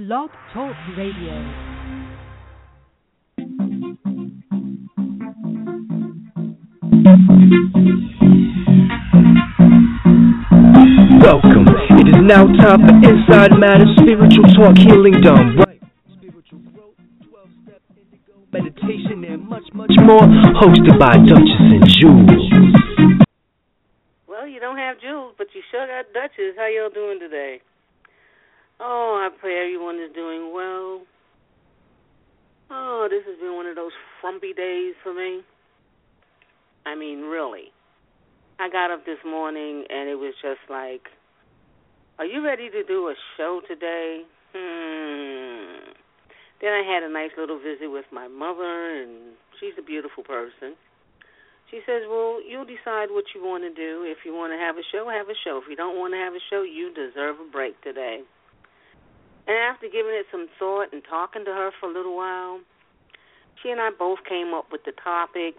Blog Talk Radio. Welcome. It is now time for Inside Matter Spiritual Talk Healing Done Right. Spiritual growth, 12-step indigo meditation, and much more. Hosted by Duchess and Jules. Well, you don't have Jules, but you sure got Duchess. How y'all doing today? Oh, I pray everyone is doing well. Oh, this has been one of those frumpy days for me. I mean, really. I got up this morning and it was just like, are you ready to do a show today? Then I had a nice little visit with my mother, and she's a beautiful person. She says, well, you'll decide what you want to do. If you want to have a show, have a show. If you don't want to have a show, you deserve a break today. And after giving it some thought and talking to her for a little while, she and I both came up with the topic,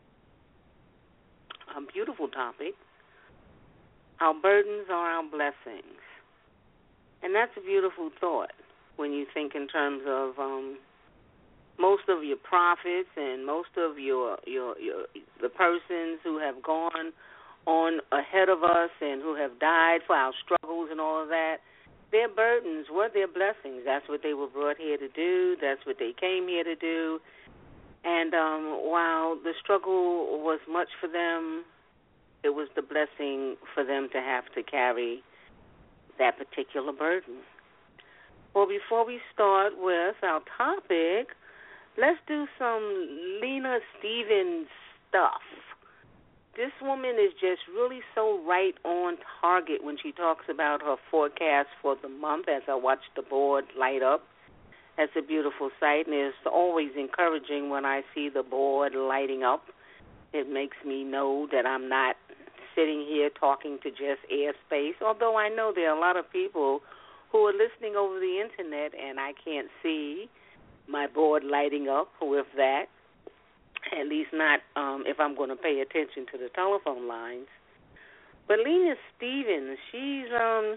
a beautiful topic. Our burdens are our blessings. And that's a beautiful thought when you think in terms of most of your prophets and most of your the persons who have gone on ahead of us and who have died for our struggles and all of that. Their burdens were their blessings. That's what they were brought here to do. That's what they came here to do. And while the struggle was much for them, it was the blessing for them to have to carry that particular burden. Well, before we start with our topic, let's do some Lena Stevens stuff. This woman is just really so right on target when she talks about her forecast for the month. As I watch the board light up, that's a beautiful sight, and it's always encouraging when I see the board lighting up. It makes me know that I'm not sitting here talking to just airspace, although I know there are a lot of people who are listening over the Internet, and I can't see my board lighting up with that. At least not if I'm going to pay attention to the telephone lines. But Lena Stevens, she's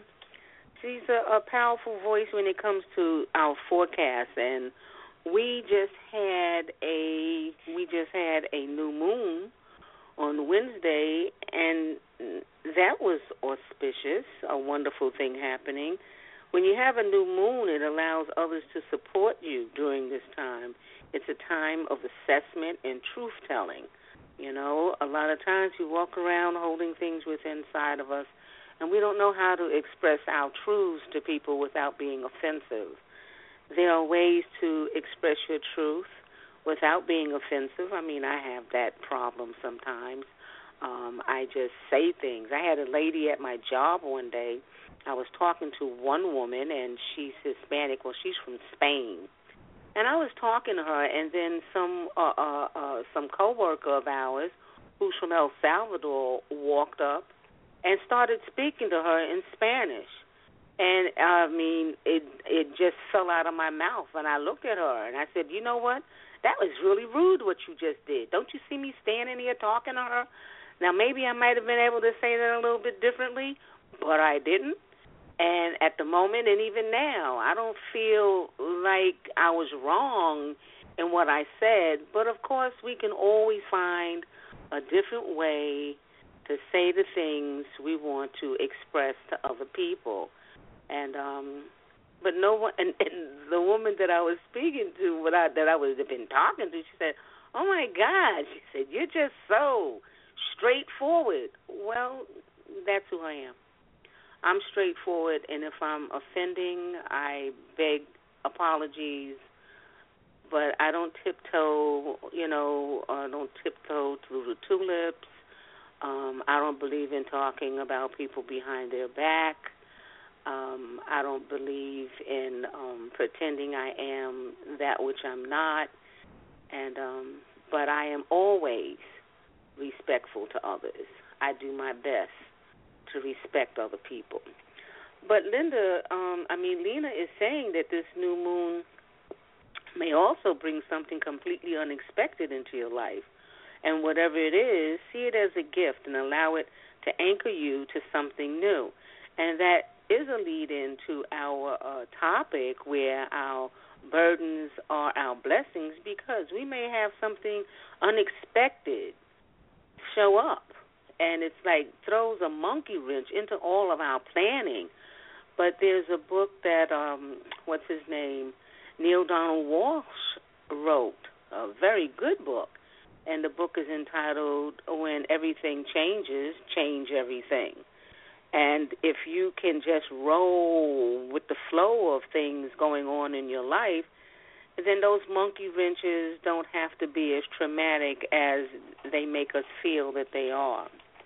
a powerful voice when it comes to our forecast, and we just had a new moon on Wednesday, and that was auspicious, a wonderful thing happening. When you have a new moon, it allows others to support you during this time. It's a time of assessment and truth-telling. You know, a lot of times we walk around holding things within inside of us, and we don't know how to express our truths to people without being offensive. There are ways to express your truth without being offensive. I mean, I have that problem sometimes. I just say things. I had a lady at my job one day. I was talking to one woman, and she's Hispanic. Well, she's from Spain. And I was talking to her, and then some coworker of ours who's from El Salvador walked up and started speaking to her in Spanish. And, I mean, it just fell out of my mouth. And I looked at her, and I said, you know what? That was really rude what you just did. Don't you see me standing here talking to her? Now, maybe I might have been able to say that a little bit differently, but I didn't. And at the moment and even now, I don't feel like I was wrong in what I said. But, of course, we can always find a different way to say the things we want to express to other people. And but no one, and the woman that I was speaking to, that I was been talking to, she said, oh, my God. She said, you're just so straightforward. Well, that's who I am. I'm straightforward, and if I'm offending, I beg apologies, but I don't tiptoe, don't tiptoe through the tulips. I don't believe in talking about people behind their back. I don't believe in pretending I am that which I'm not, and but I am always respectful to others. I do my best to respect other people. But Lena is saying that this new moon may also bring something completely unexpected into your life. And whatever it is, see it as a gift and allow it to anchor you to something new. And that is a lead-in to our topic where our burdens are our blessings, because we may have something unexpected show up, and it's like throws a monkey wrench into all of our planning. But there's a book that, what's his name, Neil Donald Walsh wrote, a very good book, and the book is entitled When Everything Changes, Change Everything. And if you can just roll with the flow of things going on in your life, then those monkey wrenches don't have to be as traumatic as they make us feel that they are.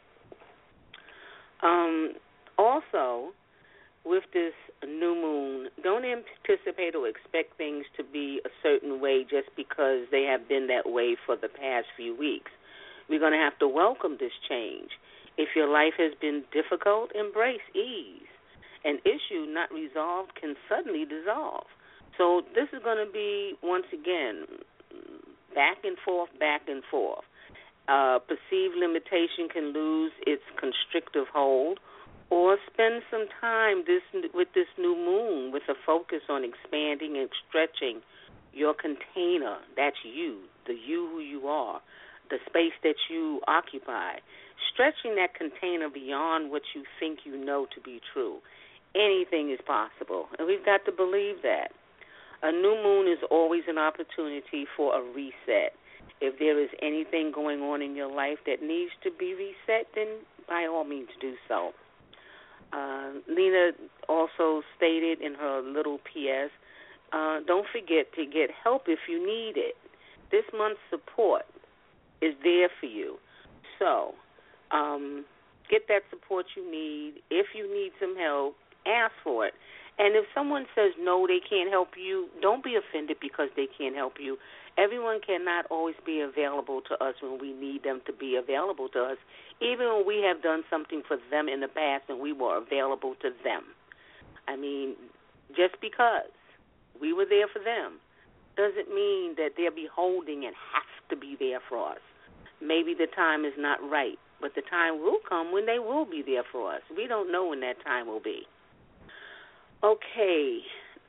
Also, with this new moon, don't anticipate or expect things to be a certain way just because they have been that way for the past few weeks. We're going to have to welcome this change. If your life has been difficult, embrace ease. An issue not resolved can suddenly dissolve. So this is going to be, once again, back and forth, back and forth. Perceived limitation can lose its constrictive hold, or spend some time with this new moon with a focus on expanding and stretching your container. That's you, the you who you are, the space that you occupy. Stretching that container beyond what you think you know to be true. Anything is possible, and we've got to believe that. A new moon is always an opportunity for a reset. If there is anything going on in your life that needs to be reset, then by all means do so. Lena also stated in her little PS, don't forget to get help if you need it. This month's support is there for you. So get that support you need. If you need some help, ask for it. And if someone says no, they can't help you, don't be offended because they can't help you. Everyone cannot always be available to us when we need them to be available to us, even when we have done something for them in the past and we were available to them. I mean, just because we were there for them doesn't mean that they're beholding and have to be there for us. Maybe the time is not right, but the time will come when they will be there for us. We don't know when that time will be. Okay,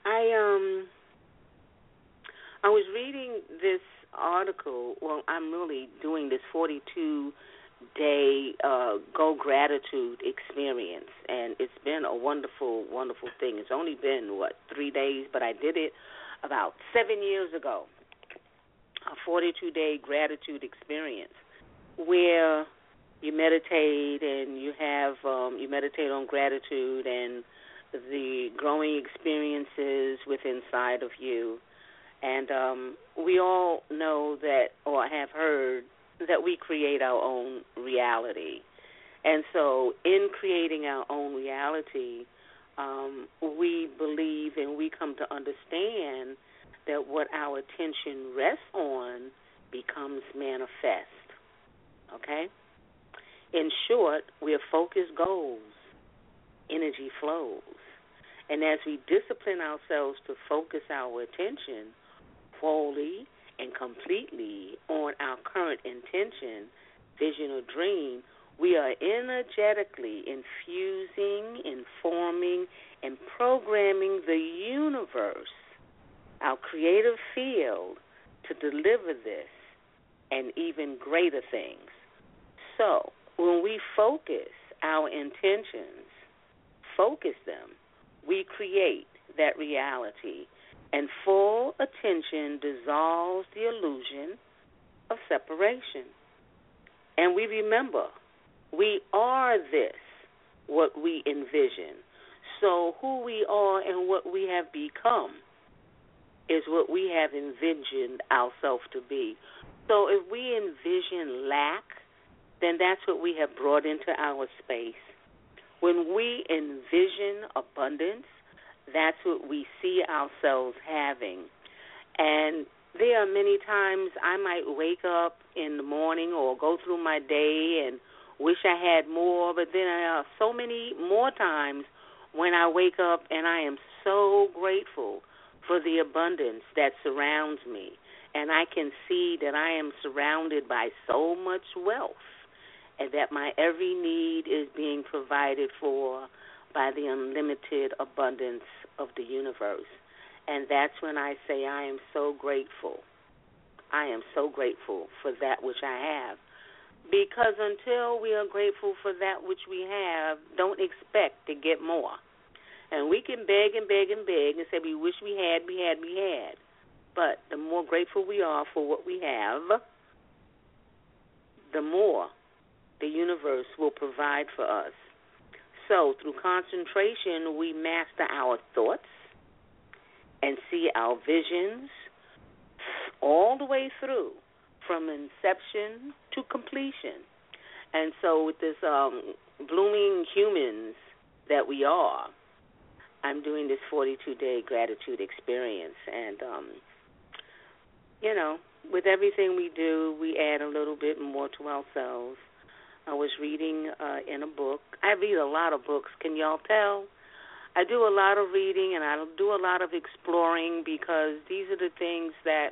I was reading this article. Well, I'm really doing this 42-day Go Gratitude experience, and it's been a wonderful, wonderful thing. It's only been, 3 days, but I did it about 7 years ago, a 42-day gratitude experience where you meditate and you meditate on gratitude and the growing experiences within inside of you. And we all know that, or have heard, that we create our own reality. And so in creating our own reality, we believe and we come to understand that what our attention rests on becomes manifest. Okay? In short, where focus goes, energy flows. And as we discipline ourselves to focus our attention wholly and completely on our current intention, vision, or dream, we are energetically infusing, informing, and programming the universe, our creative field, to deliver this and even greater things. So when we focus our intentions, focus them, we create that reality, and full attention dissolves the illusion of separation. And we remember, we are this, what we envision. So who we are and what we have become is what we have envisioned ourselves to be. So if we envision lack, then that's what we have brought into our space. When we envision abundance, that's what we see ourselves having. And there are many times I might wake up in the morning or go through my day and wish I had more, but then there are so many more times when I wake up and I am so grateful for the abundance that surrounds me. And I can see that I am surrounded by so much wealth and that my every need is being provided for by the unlimited abundance of the universe. And that's when I say I am so grateful. I am so grateful for that which I have. Because until we are grateful for that which we have, don't expect to get more. And we can beg and beg and beg and say we wish we had. But the more grateful we are for what we have, the more the universe will provide for us. So through concentration, we master our thoughts and see our visions all the way through, from inception to completion. And so with this blooming humans that we are, I'm doing this 42-day gratitude experience. And, with everything we do, we add a little bit more to ourselves. I was reading in a book. I read a lot of books. Can y'all tell? I do a lot of reading and I do a lot of exploring because these are the things that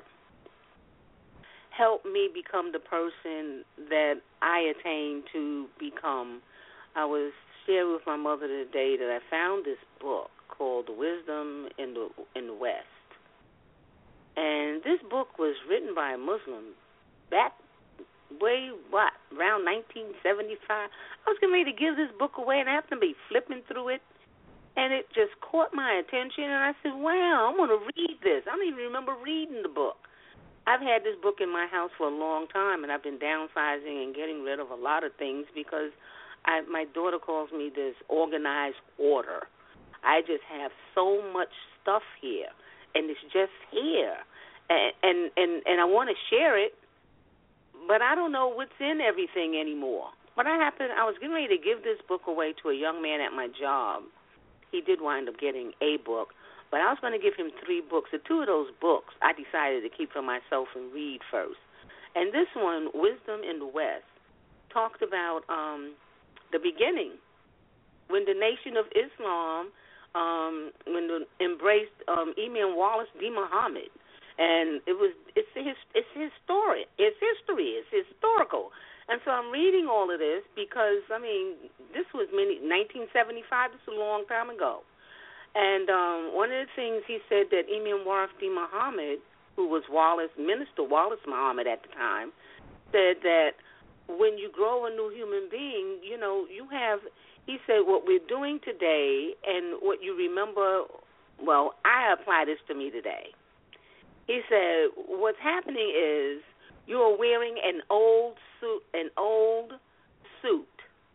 help me become the person that I attain to become. I was sharing with my mother today that I found this book called Wisdom in the West. And this book was written by a Muslim back around 1975. I was getting ready to give this book away, and I happened to be flipping through it, and it just caught my attention, and I said, wow, I'm going to read this. I don't even remember reading the book. I've had this book in my house for a long time, and I've been downsizing and getting rid of a lot of things because my daughter calls me this organized order. I just have so much stuff here, and it's just here, and I want to share it, but I don't know what's in everything anymore. What happened, I was getting ready to give this book away to a young man at my job. He did wind up getting a book, but I was going to give him 3 books. The 2 of those books I decided to keep for myself and read first. And this one, Wisdom in the West, talked about the beginning, when the Nation of Islam embraced Imam Wallace D. Muhammad. And it's history, it's historical. And so I'm reading all of this because, this was 1975, this is a long time ago. And one of the things he said that Imam Wallace D. Muhammad, who was Minister Wallace Muhammad at the time, said that when you grow a new human being, you have, he said, what we're doing today and what you remember, well, I apply this to me today. He said, what's happening is you are wearing an old suit, an old suit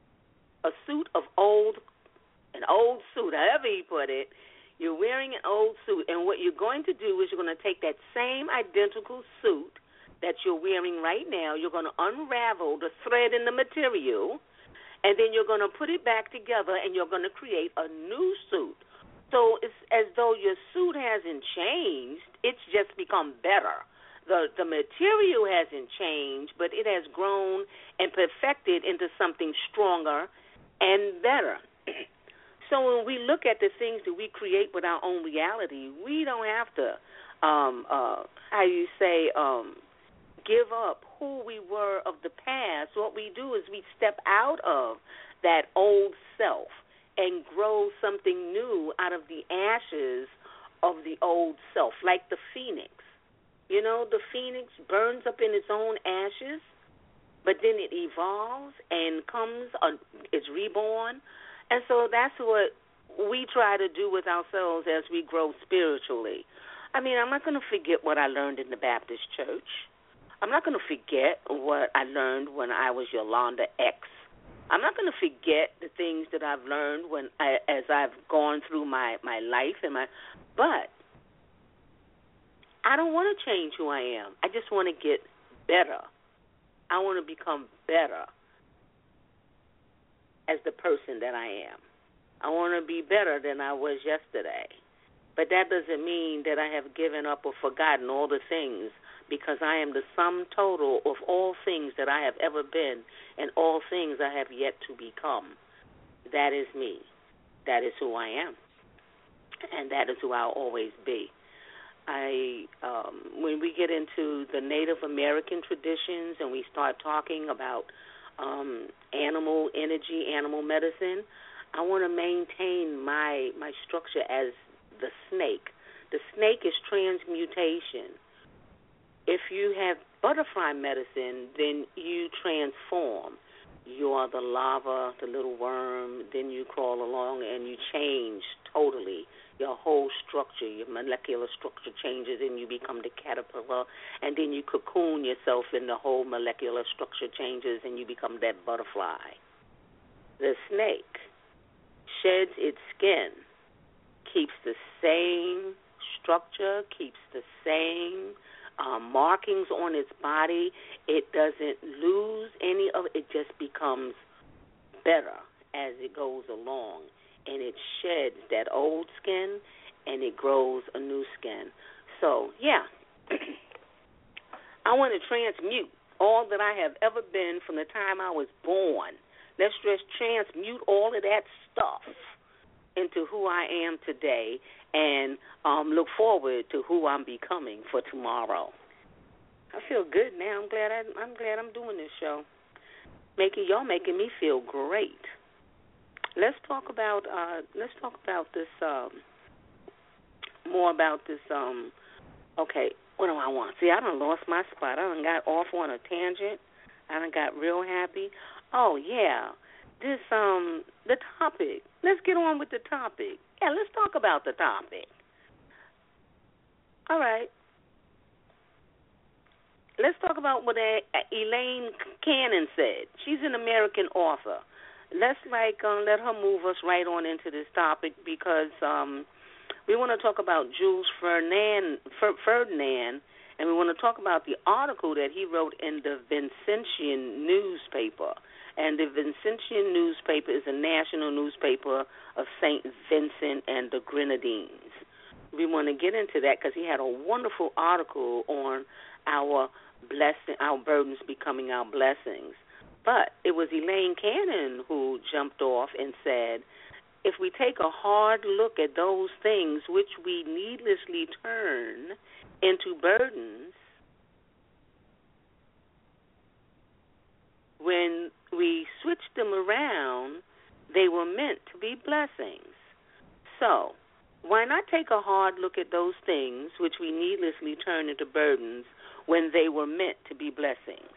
however he put it. You're wearing an old suit, and what you're going to do is you're going to take that same identical suit that you're wearing right now, you're going to unravel the thread in the material, and then you're going to put it back together, and you're going to create a new suit. So it's as though your suit hasn't changed, it's just become better. The material hasn't changed, but it has grown and perfected into something stronger and better. So when we look at the things that we create with our own reality, we don't have to, give up who we were of the past. What we do is we step out of that old self and grow something new out of the ashes of the old self, like the phoenix. The phoenix burns up in its own ashes, but then it evolves and it's reborn. And so that's what we try to do with ourselves as we grow spiritually. I'm not going to forget what I learned in the Baptist church. I'm not going to forget what I learned when I was Yolanda X. I'm not going to forget the things that I've learned as I've gone through my life but I don't want to change who I am. I just want to get better. I want to become better as the person that I am. I want to be better than I was yesterday. But that doesn't mean that I have given up or forgotten all the things, because I am the sum total of all things that I have ever been and all things I have yet to become. That is me. That is who I am. And that is who I'll always be. When we get into the Native American traditions and we start talking about animal energy, animal medicine, I want to maintain my structure as the snake. The snake is transmutation. If you have butterfly medicine, then you transform. You are the larva, the little worm, then you crawl along and you change totally. Your whole structure, your molecular structure changes and you become the caterpillar, and then you cocoon yourself and the whole molecular structure changes and you become that butterfly. The snake sheds its skin, keeps the same structure, keeps the same markings on its body. It doesn't lose any of it. It just becomes better as it goes along. And it sheds that old skin and it grows a new skin. So, yeah, I want to transmute all that I have ever been from the time I was born. Let's just transmute all of that stuff into who I am today and look forward to who I'm becoming for tomorrow. I feel good now. I'm glad I'm doing this show. Y'all making me feel great. Let's talk about this more about this. Okay, what do I want? See, I done lost my spot. I done got off on a tangent. I done got real happy. Oh yeah, this the topic. Let's get on with the topic. Yeah, let's talk about the topic. All right. Let's talk about what Elaine Cannon said. She's an American author. Let's let her move us right on into this topic because we want to talk about Jules Ferdinand, and we want to talk about the article that he wrote in the Vincentian newspaper. And the Vincentian newspaper is a national newspaper of St. Vincent and the Grenadines. We want to get into that because he had a wonderful article on our burdens becoming our blessings. But it was Elaine Cannon who jumped off and said, if we take a hard look at those things which we needlessly turn into burdens, when we switch them around, they were meant to be blessings. So, why not take a hard look at those things which we needlessly turn into burdens when they were meant to be blessings?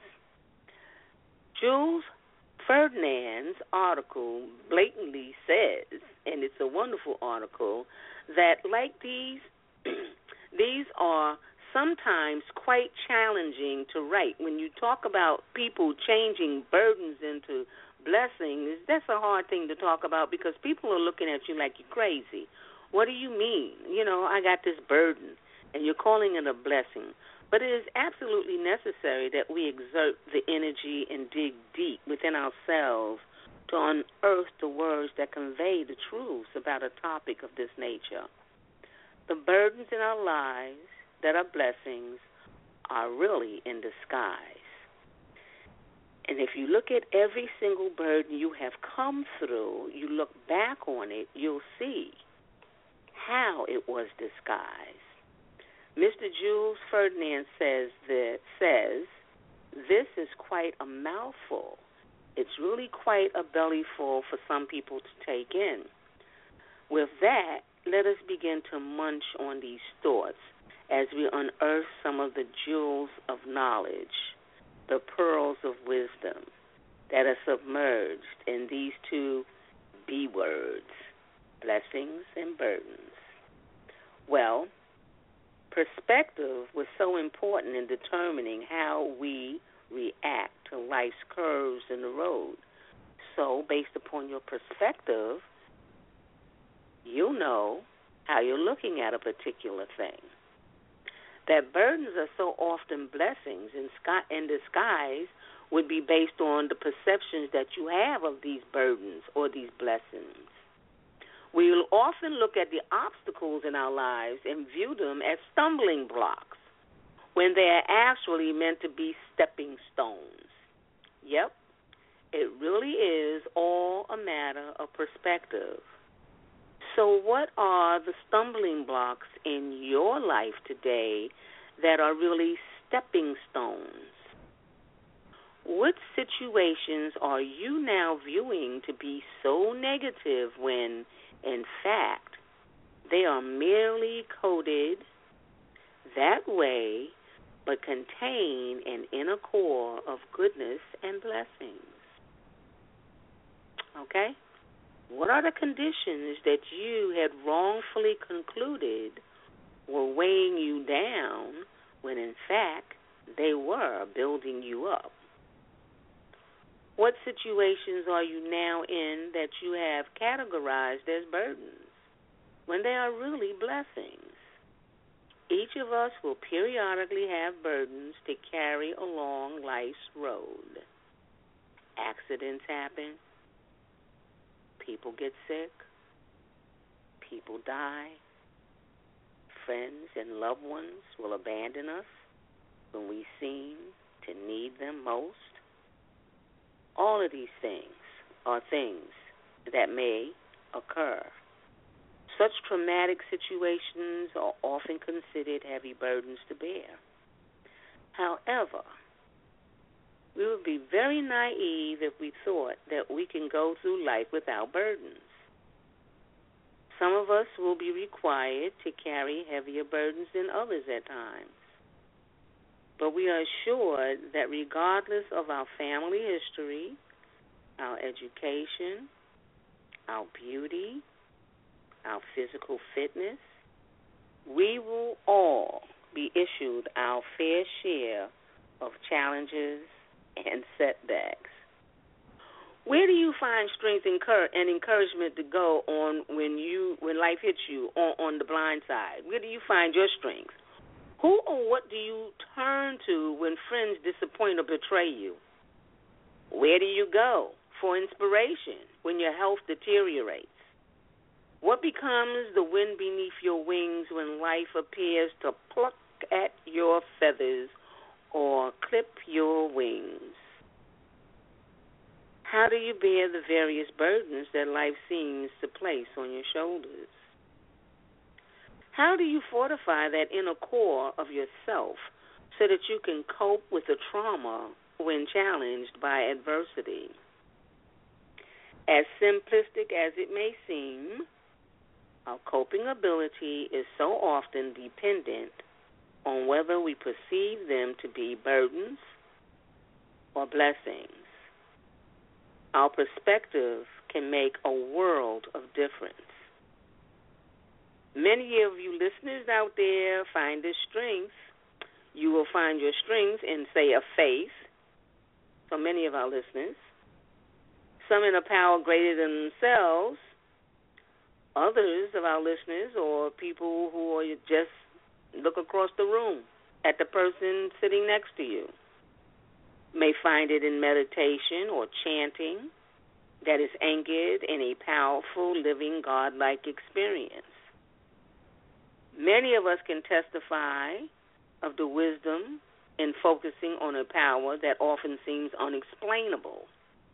Jules Ferdinand's article blatantly says, and it's a wonderful article, that like these are sometimes quite challenging to write. When you talk about people changing burdens into blessings, that's a hard thing to talk about because people are looking at you like you're crazy. What do you mean? I got this burden, and you're calling it a blessing. But it is absolutely necessary that we exert the energy and dig deep within ourselves to unearth the words that convey the truths about a topic of this nature. The burdens in our lives that are blessings are really in disguise. And if you look at every single burden you have come through, you look back on it, you'll see how it was disguised. Mr. Jules Ferdinand says, this is quite a mouthful. It's really quite a bellyful for some people to take in. With that, let us begin to munch on these thoughts as we unearth some of the jewels of knowledge, the pearls of wisdom that are submerged in these two B words, blessings and burdens. Well, perspective was so important in determining how we react to life's curves in the road. So, based upon your perspective, you'll know how you're looking at a particular thing. That burdens are so often blessings in disguise would be based on the perceptions that you have of these burdens or these blessings. We will often look at the obstacles in our lives and view them as stumbling blocks when they are actually meant to be stepping stones. Yep, it really is all a matter of perspective. So what are the stumbling blocks in your life today that are really stepping stones? What situations are you now viewing to be so negative when, in fact, they are merely coded that way but contain an inner core of goodness and blessings? Okay? What are the conditions that you had wrongfully concluded were weighing you down when, in fact, they were building you up? What situations are you now in that you have categorized as burdens when they are really blessings? Each of us will periodically have burdens to carry along life's road. Accidents happen. People get sick. People die. Friends and loved ones will abandon us when we seem to need them most. All of these things are things that may occur. Such traumatic situations are often considered heavy burdens to bear. However, we would be very naive if we thought that we can go through life without burdens. Some of us will be required to carry heavier burdens than others at times. But we are assured that regardless of our family history, our education, our beauty, our physical fitness, we will all be issued our fair share of challenges and setbacks. Where do you find strength and encouragement to go on when life hits you on the blind side? Where do you find your strength? Who or what do you turn to when friends disappoint or betray you? Where do you go for inspiration when your health deteriorates? What becomes the wind beneath your wings when life appears to pluck at your feathers or clip your wings? How do you bear the various burdens that life seems to place on your shoulders? How do you fortify that inner core of yourself so that you can cope with the trauma when challenged by adversity? As simplistic as it may seem, our coping ability is so often dependent on whether we perceive them to be burdens or blessings. Our perspective can make a world of difference. Many of you listeners out there find this strength. You will find your strength in, say, a faith. For many of our listeners, some in a power greater than themselves. Others of our listeners, or people who are just look across the room at the person sitting next to you, may find it in meditation or chanting that is anchored in a powerful, living, God-like experience. Many of us can testify of the wisdom in focusing on a power that often seems unexplainable.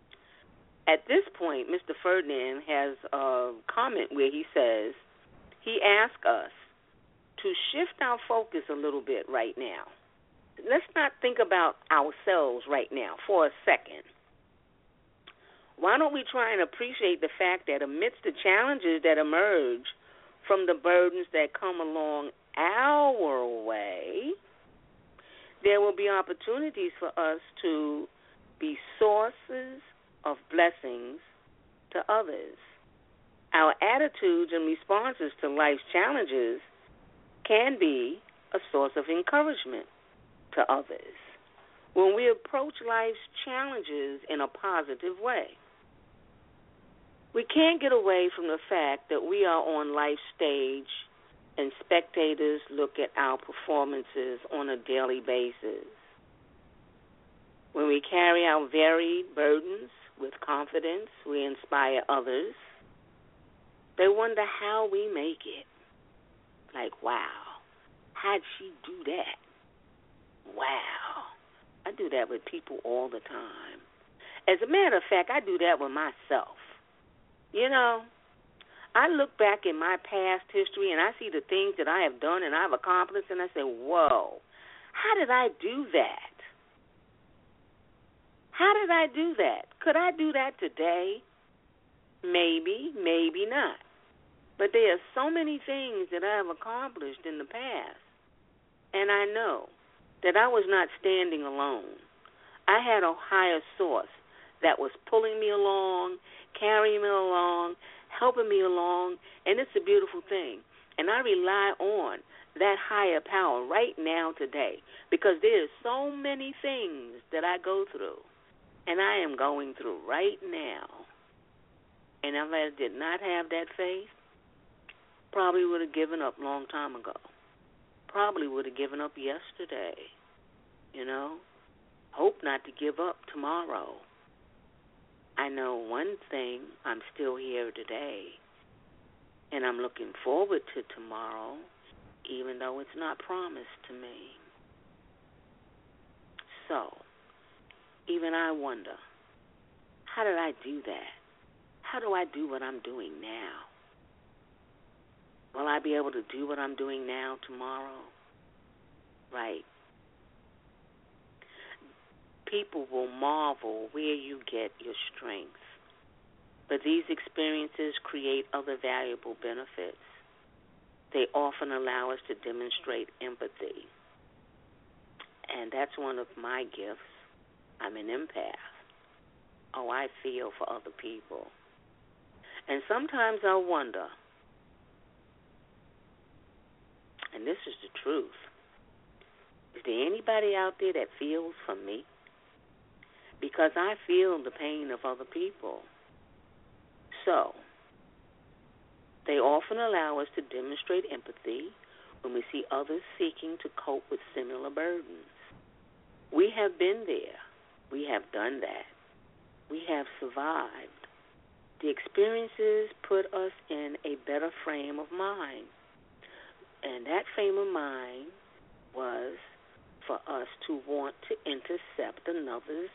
At this point, Mr. Ferdinand has a comment where he says he asks us to shift our focus a little bit right now. Let's not think about ourselves right now for a second. Why don't we try and appreciate the fact that amidst the challenges that emerge from the burdens that come along our way, there will be opportunities for us to be sources of blessings to others. Our attitudes and responses to life's challenges can be a source of encouragement to others when we approach life's challenges in a positive way. We can't get away from the fact that we are on life's stage and spectators look at our performances on a daily basis. When we carry our varied burdens with confidence, we inspire others. They wonder how we make it. Like, wow, how'd she do that? Wow. I do that with people all the time. As a matter of fact, I do that with myself. You know, I look back in my past history and I see the things that I have done and I've accomplished, and I say, whoa, how did I do that? How did I do that? Could I do that today? Maybe, maybe not. But there are so many things that I have accomplished in the past, and I know that I was not standing alone. I had a higher source that was pulling me along, carrying me along, helping me along, and it's a beautiful thing. And I rely on that higher power right now today because there's so many things that I go through, and I am going through right now. And if I did not have that faith, probably would have given up a long time ago. Probably would have given up yesterday, Hope not to give up tomorrow. I know one thing, I'm still here today, and I'm looking forward to tomorrow, even though it's not promised to me. So, even I wonder, how did I do that? How do I do what I'm doing now? Will I be able to do what I'm doing now tomorrow? Right. People will marvel where you get your strength. But these experiences create other valuable benefits. They often allow us to demonstrate empathy. And that's one of my gifts. I'm an empath. Oh, I feel for other people. And sometimes I wonder, and this is the truth, is there anybody out there that feels for me? Because I feel the pain of other people. So, they often allow us to demonstrate empathy when we see others seeking to cope with similar burdens. We have been there. We have done that. We have survived. The experiences put us in a better frame of mind. And that frame of mind was for us to want to intercept another's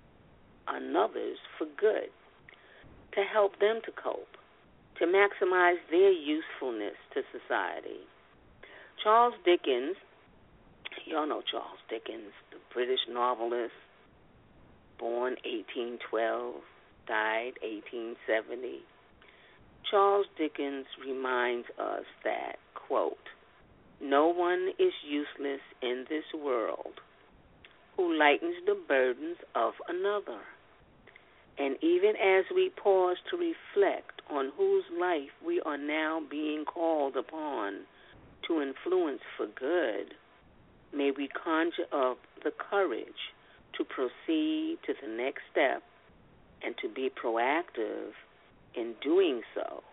for good, to help them to cope, to maximize their usefulness to society. Charles Dickens, y'all know Charles Dickens, the British novelist, born 1812, died 1870. Charles Dickens reminds us that, quote, no one is useless in this world who lightens the burdens of another. And even as we pause to reflect on whose life we are now being called upon to influence for good, may we conjure up the courage to proceed to the next step and to be proactive in doing so.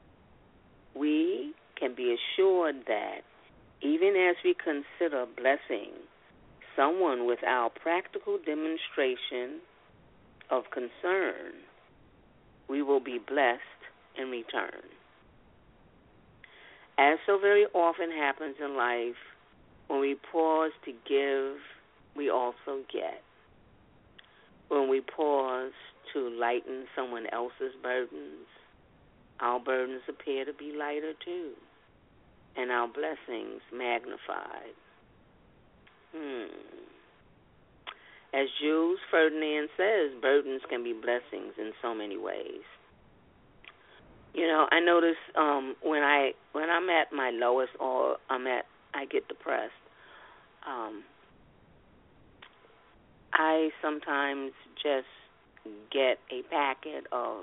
We can be assured that even as we consider blessing someone with our practical demonstration of concern, we will be blessed in return. As so very often happens in life, when we pause to give, we also get. When we pause to lighten someone else's burdens, our burdens appear to be lighter too, and our blessings magnified. As Jules Ferdinand says, burdens can be blessings in so many ways. I notice when I'm at my lowest or I get depressed, I sometimes just get a packet of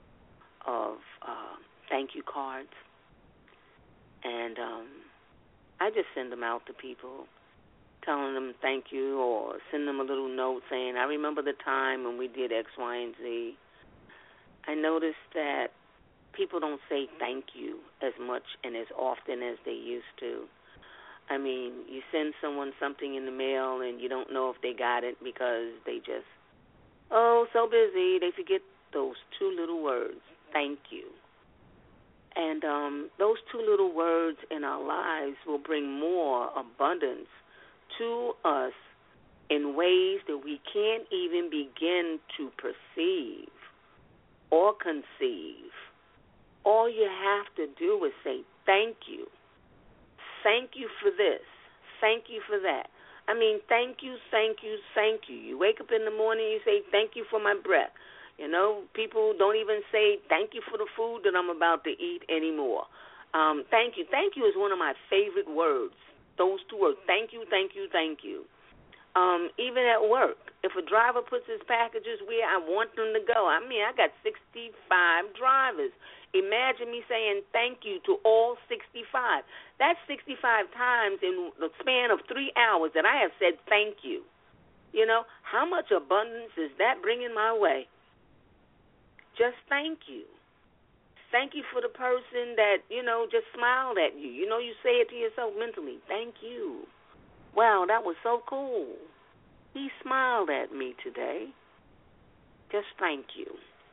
thank you cards, and I just send them out to people, telling them thank you, or send them a little note saying, I remember the time when we did X, Y, and Z. I noticed that people don't say thank you as much and as often as they used to. I mean, you send someone something in the mail and you don't know if they got it because they just, so busy, they forget those two little words, thank you. And those two little words in our lives will bring more abundance to us in ways that we can't even begin to perceive or conceive. All you have to do is say thank you. Thank you for this. Thank you for that. I mean, thank you, thank you, thank you. You wake up in the morning, you say, thank you for my breath. You know, people don't even say thank you for the food that I'm about to eat anymore. Thank you. Thank you is one of my favorite words. Those two words, thank you, thank you, thank you. Even at work, if a driver puts his packages where I want them to go, I mean, I got 65 drivers. Imagine me saying thank you to all 65. That's 65 times in the span of 3 hours that I have said thank you. You know, how much abundance is that bringing my way? Just thank you. Thank you for the person that, you know, just smiled at you. You know, you say it to yourself mentally, thank you. Wow, that was so cool. He smiled at me today. Just thank you.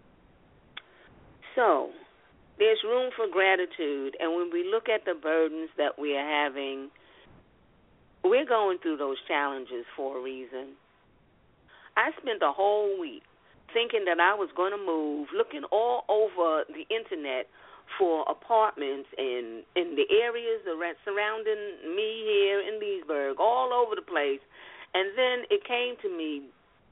So, there's room for gratitude, and when we look at the burdens that we are having, we're going through those challenges for a reason. I spent a whole week thinking that I was going to move, looking all over the internet for apartments in the areas surrounding me here in Leesburg, all over the place. And then it came to me,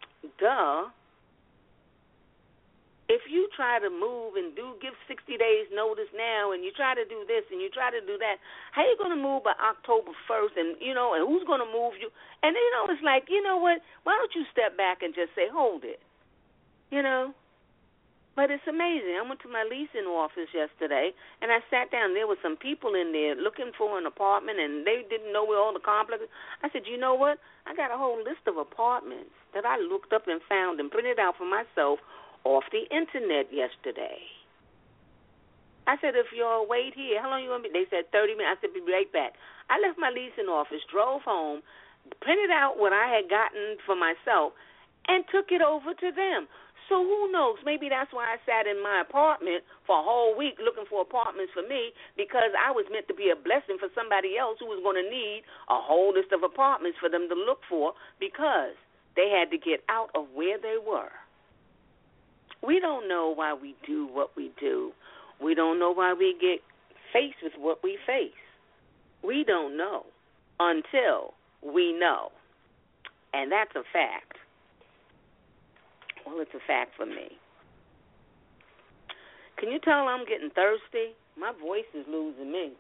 if you try to move and give 60 days notice now, and you try to do this and you try to do that, how are you going to move by October 1st? And, you know, and who's going to move you? And, you know, it's like, you know what, why don't you step back and just say, hold it, you know? But it's amazing. I went to my leasing office yesterday, and I sat down. There were some people in there looking for an apartment, and they didn't know where all the complexes. I said, you know what? I got a whole list of apartments that I looked up and found and printed out for myself off the internet yesterday. I said, if you'll wait here, how long are you going to be? They said 30 minutes. I said, be right back. I left my leasing office, drove home, printed out what I had gotten for myself, and took it over to them. So who knows? Maybe that's why I sat in my apartment for a whole week looking for apartments for me, because I was meant to be a blessing for somebody else who was going to need a whole list of apartments for them to look for, because they had to get out of where they were. We don't know why we do what we do. We don't know why we get faced with what we face. We don't know until we know. And that's a fact. Well, it's a fact for me. Can you tell I'm getting thirsty? My voice is losing me.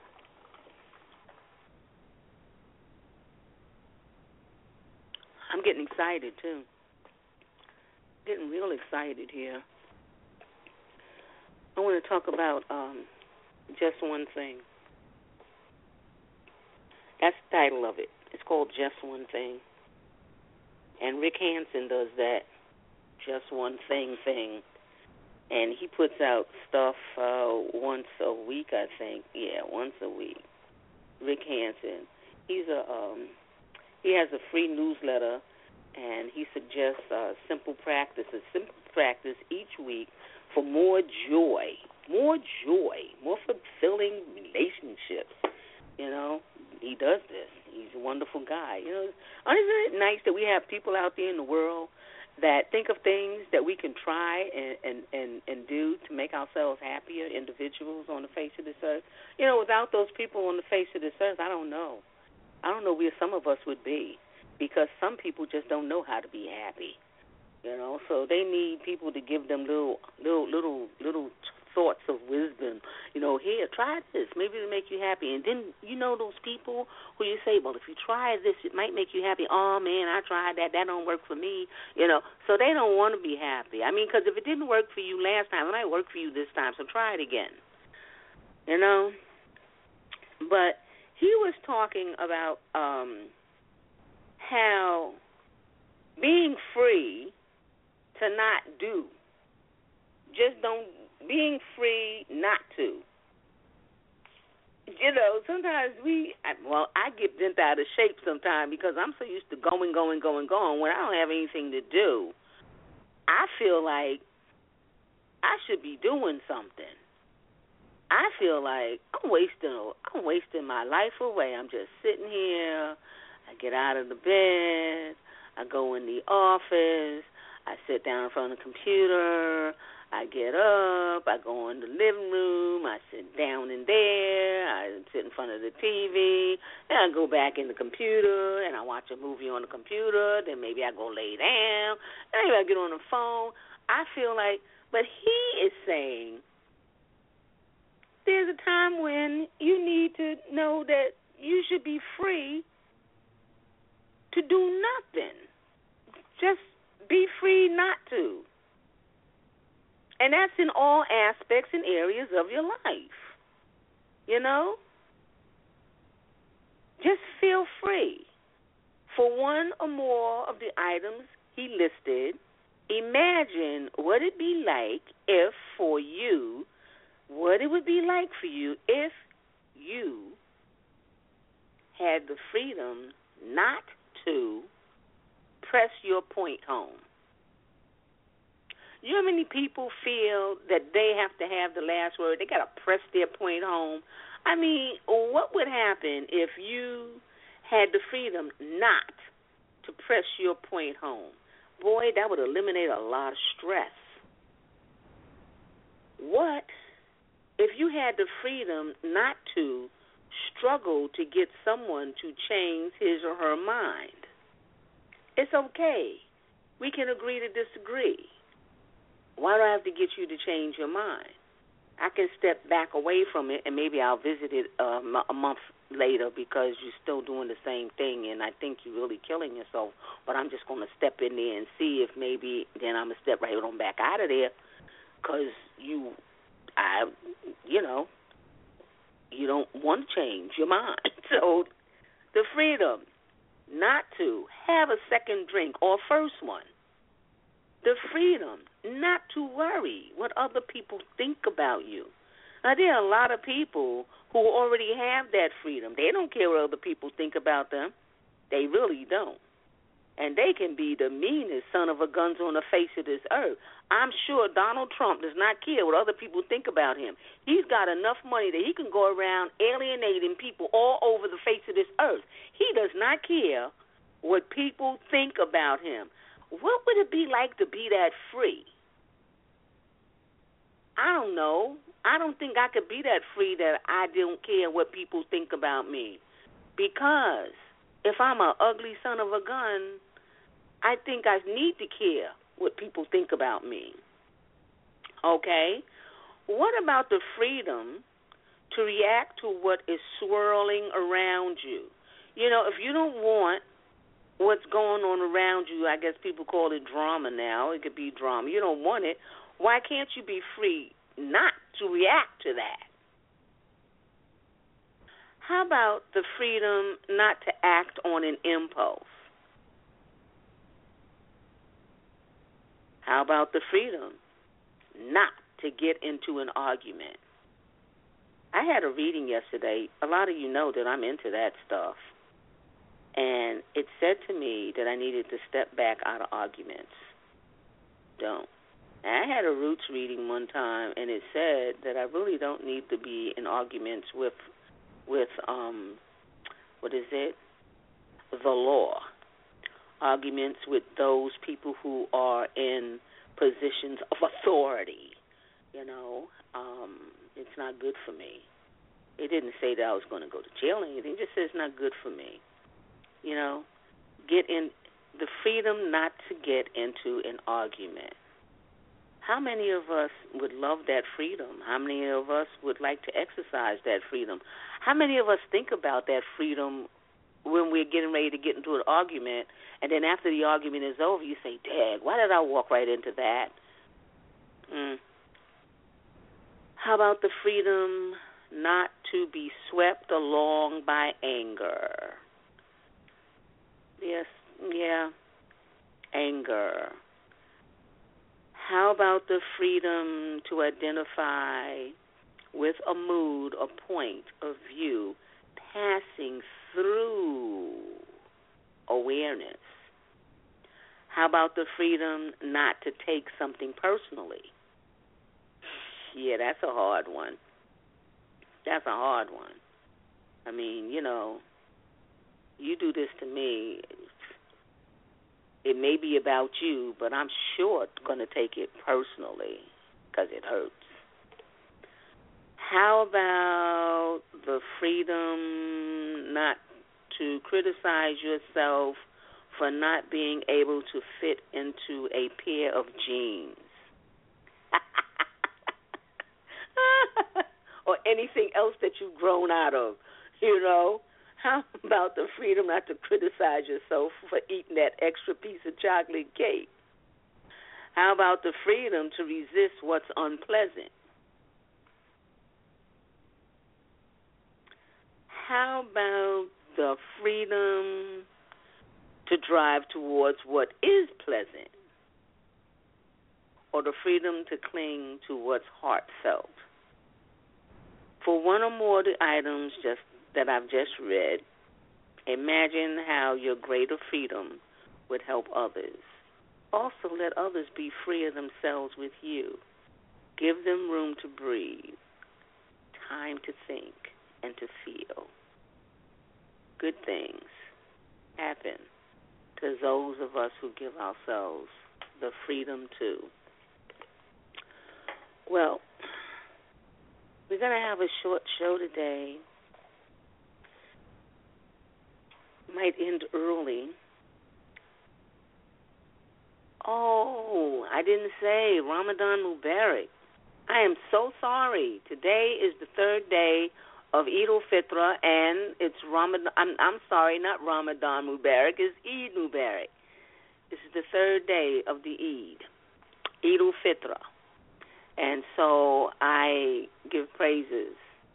I'm getting excited, too. Getting real excited here. I want to talk about Just One Thing. That's the title of it. It's called Just One Thing. And Rick Hansen does that Just One Thing. And he puts out stuff once a week, I think. Yeah, once a week. Rick Hansen. He has a free newsletter, and he suggests simple practice each week for more joy, more fulfilling relationships. You know, he does this. He's a wonderful guy. You know, isn't it nice that we have people out there in the world that think of things that we can try and do to make ourselves happier individuals on the face of this earth? You know, without those people on the face of this earth, I don't know where some of us would be, because some people just don't know how to be happy. You know, so they need people to give them little thoughts of wisdom. You know, here, try this. Maybe it'll make you happy. And then, you know, those people who you say, well, if you try this, it might make you happy. Oh, man, I tried that. That don't work for me. You know, so they don't want to be happy. I mean, because if it didn't work for you last time, it might work for you this time, so try it again. You know? But he was talking about how being free to not do, being free not to. You know, sometimes I get bent out of shape sometimes because I'm so used to going when I don't have anything to do. I feel like I should be doing something. I feel like I'm wasting my life away. I'm just sitting here. I get out of the bed. I go in the office. I sit down in front of the computer. I get up. I go in the living room. I sit down in there. I sit in in front of the TV, then I go back in the computer, and I watch a movie on the computer, then maybe I go lay down, then maybe I get on the phone. I feel like, but he is saying there's a time when you need to know that you should be free to do nothing. Just be free not to. And that's in all aspects and areas of your life. You know? Just feel free. For one or more of the items he listed, imagine what it'd be like if for you, what it would be like for you if you had the freedom not to press your point home. You know how many people feel that they have to have the last word? They got to press their point home. I mean, what would happen if you had the freedom not to press your point home? Boy, that would eliminate a lot of stress. What if you had the freedom not to struggle to get someone to change his or her mind? It's okay. We can agree to disagree. Why do I have to get you to change your mind? I can step back away from it, and maybe I'll visit it a month later because you're still doing the same thing, and I think you're really killing yourself. But I'm just going to step in there and see if maybe then I'm going to step right on back out of there because you don't want to change your mind. So the freedom not to have a second drink or first one. The freedom not to worry what other people think about you. Now, there are a lot of people who already have that freedom. They don't care what other people think about them. They really don't. And they can be the meanest son of a guns on the face of this earth. I'm sure Donald Trump does not care what other people think about him. He's got enough money that he can go around alienating people all over the face of this earth. He does not care what people think about him. What would it be like to be that free? I don't know. I don't think I could be that free that I don't care what people think about me. Because if I'm an ugly son of a gun, I think I need to care what people think about me. Okay? What about the freedom to react to what is swirling around you? You know, if you don't want what's going on around you, I guess people call it drama now. It could be drama. You don't want it. Why can't you be free not to react to that? How about the freedom not to act on an impulse? How about the freedom not to get into an argument? I had a reading yesterday. A lot of you know that I'm into that stuff. And it said to me that I needed to step back out of arguments. Don't. And I had a Roots reading one time, and it said that I really don't need to be in arguments with the law. Arguments with those people who are in positions of authority. You know, it's not good for me. It didn't say that I was going to go to jail or anything. It just says it's not good for me. You know, get in the freedom not to get into an argument. How many of us would love that freedom? How many of us would like to exercise that freedom? How many of us think about that freedom when we're getting ready to get into an argument, and then after the argument is over, you say, Dad, why did I walk right into that? How about the freedom not to be swept along by anger? Yes, yeah, anger. How about the freedom to identify with a mood or point of view passing through awareness? How about the freedom not to take something personally? Yeah, that's a hard one. That's a hard one. I mean, you know, you do this to me, it may be about you, but I'm sure going to take it personally because it hurts. How about the freedom not to criticize yourself for not being able to fit into a pair of jeans? Or anything else that you've grown out of, you know? How about the freedom not to criticize yourself for eating that extra piece of chocolate cake? How about the freedom to resist what's unpleasant? How about the freedom to drive towards what is pleasant? Or the freedom to cling to what's heartfelt? For one or more of the items that I've just read, imagine how your greater freedom would help others. Also, let others be free of themselves with you. Give them room to breathe, time to think and to feel. Good things happen to those of us who give ourselves the freedom to. Well, we're going to have a short show today. Might end early. Oh, I didn't say Ramadan Mubarak. I am so sorry. Today is the third day of Eid al-Fitr, and it's Ramadan. I'm sorry, not Ramadan Mubarak. It's Eid Mubarak. This is the third day of the Eid al-Fitr. And so I give praises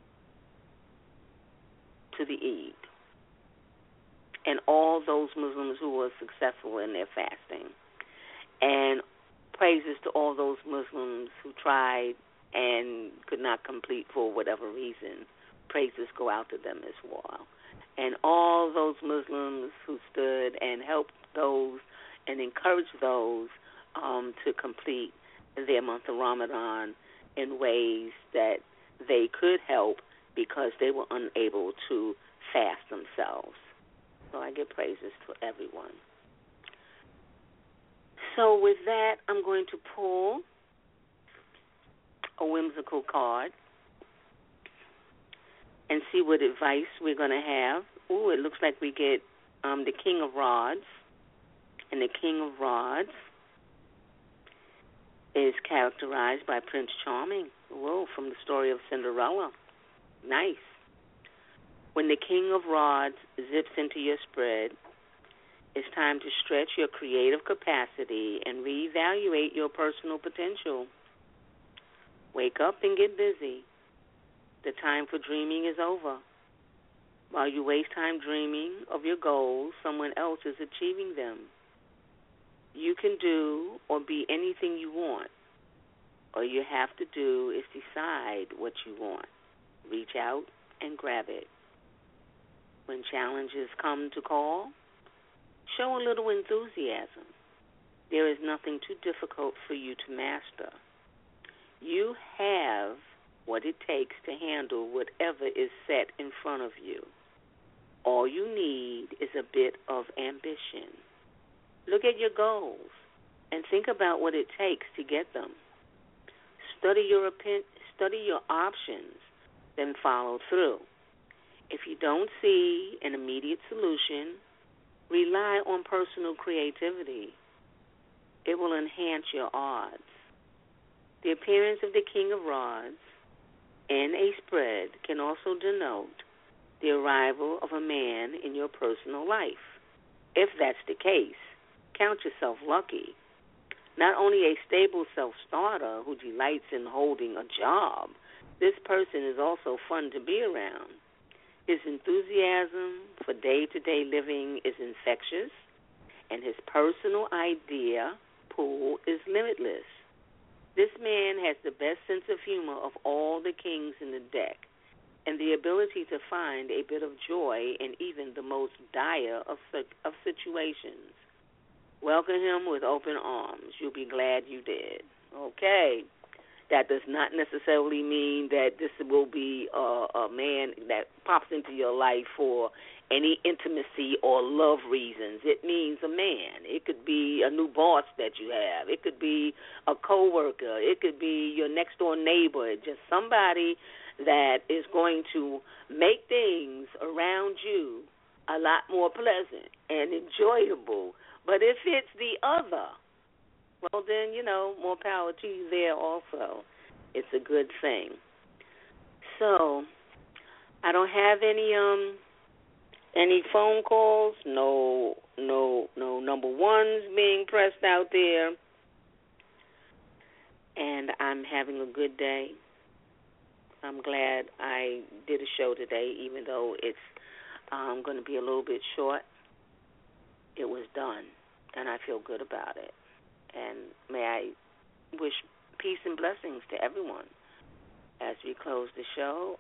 to the Eid and all those Muslims who were successful in their fasting. And praises to all those Muslims who tried and could not complete for whatever reason. Praises go out to them as well. And all those Muslims who stood and helped those and encouraged those to complete their month of Ramadan in ways that they could help because they were unable to fast themselves. So I give praises to everyone. So with that, I'm going to pull a whimsical card and see what advice we're going to have. Ooh, it looks like we get the King of Rods. And the King of Rods is characterized by Prince Charming. Whoa, from the story of Cinderella. Nice. When the King of Rods zips into your spread, it's time to stretch your creative capacity and reevaluate your personal potential. Wake up and get busy. The time for dreaming is over. While you waste time dreaming of your goals, someone else is achieving them. You can do or be anything you want. All you have to do is decide what you want. Reach out and grab it. When challenges come to call, show a little enthusiasm. There is nothing too difficult for you to master. You have what it takes to handle whatever is set in front of you. All you need is a bit of ambition. Look at your goals and think about what it takes to get them. Study your options, then follow through. If you don't see an immediate solution, rely on personal creativity. It will enhance your odds. The appearance of the King of Rods in a spread can also denote the arrival of a man in your personal life. If that's the case, count yourself lucky. Not only a stable self-starter who delights in holding a job, this person is also fun to be around. His enthusiasm for day-to-day living is infectious, and his personal idea pool is limitless. This man has the best sense of humor of all the kings in the deck, and the ability to find a bit of joy in even the most dire of situations. Welcome him with open arms. You'll be glad you did. Okay. That does not necessarily mean that this will be a man that pops into your life for any intimacy or love reasons. It means a man. It could be a new boss that you have. It could be a coworker. It could be your next door neighbor. Just somebody that is going to make things around you a lot more pleasant and enjoyable. But if it's the other, well, then, more power to you there also. It's a good thing. So, I don't have any phone calls, no number ones being pressed out there. And I'm having a good day. I'm glad I did a show today, even though it's going to be a little bit short. It was done, and I feel good about it. And may I wish peace and blessings to everyone as we close the show.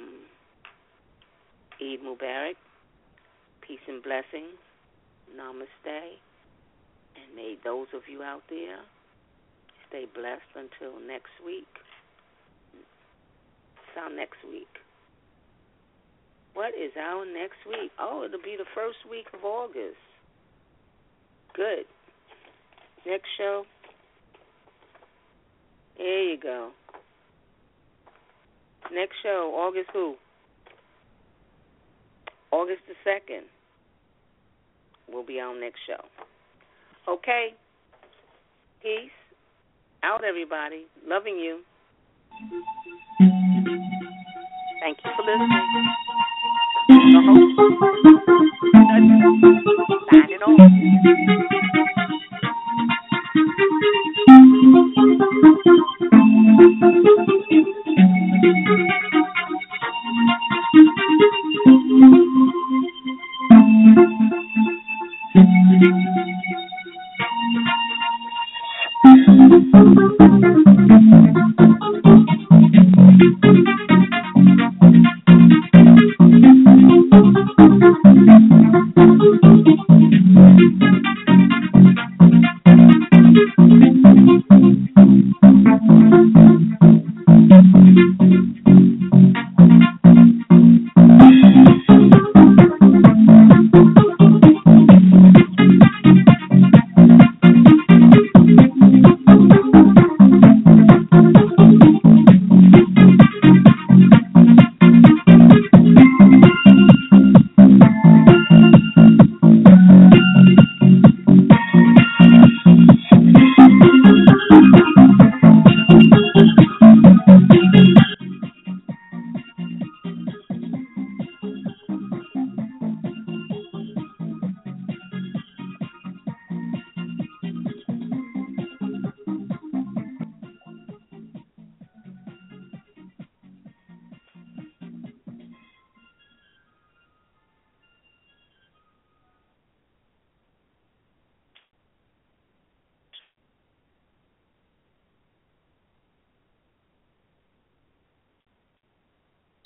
Eid Mubarak, peace and blessings, namaste, and may those of you out there stay blessed until next week. What's our next week? What is our next week? Oh, it'll be the first week of August. Good. Next show. There you go. Next show, August who? August the 2nd will be our next show. Okay. Peace. Out, everybody. Loving you. Thank you for listening.